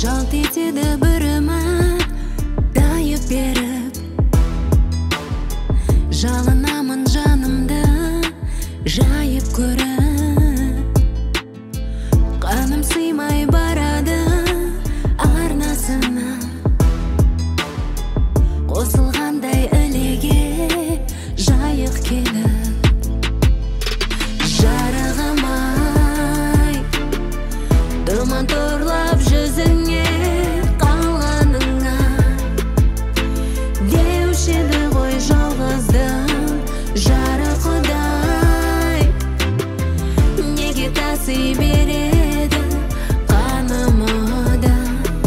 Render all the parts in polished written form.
жалт етеді бір үміт тайып беріп, жалынамын жанымды жайып көріп, қаным сыймай барады арнасына, қосылғандай ілеге жайық келіп. Жарығым ай, думан торлап жүзіңе қалғаныңа, деуші еді ғой жалғыздың жары құдай, неге таси береді қанымы да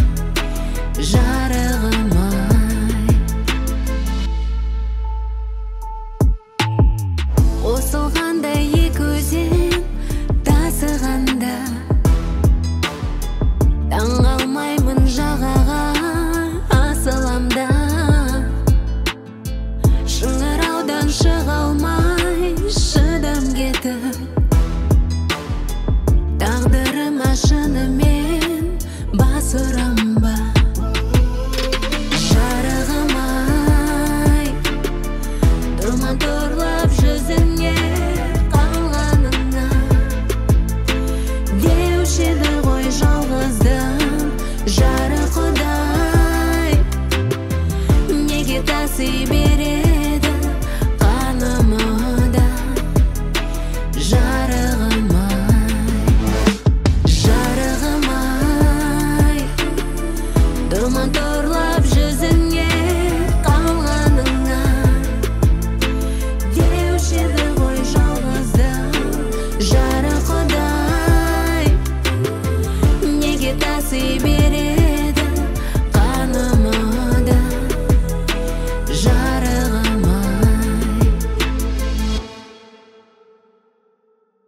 жарығым ай. Қосылғандай екі өзен тасығанда, таңғалмаймын жағаға асыламда, шыңыраудан шыға алмай шыдам кетіп, тағдырыма шынымен бас ұрам ба? Жарығым ай, думан торлап жүзіңе қалғаныңа, деуші еді ғой жалғыздың жары құдай, неге таси береді қанымы да жарығым ай. Жарығым ай, думан торлап жүзіңе қалғаныңа, деуші еді ғой жалғыздың жары құдай, неге таси береді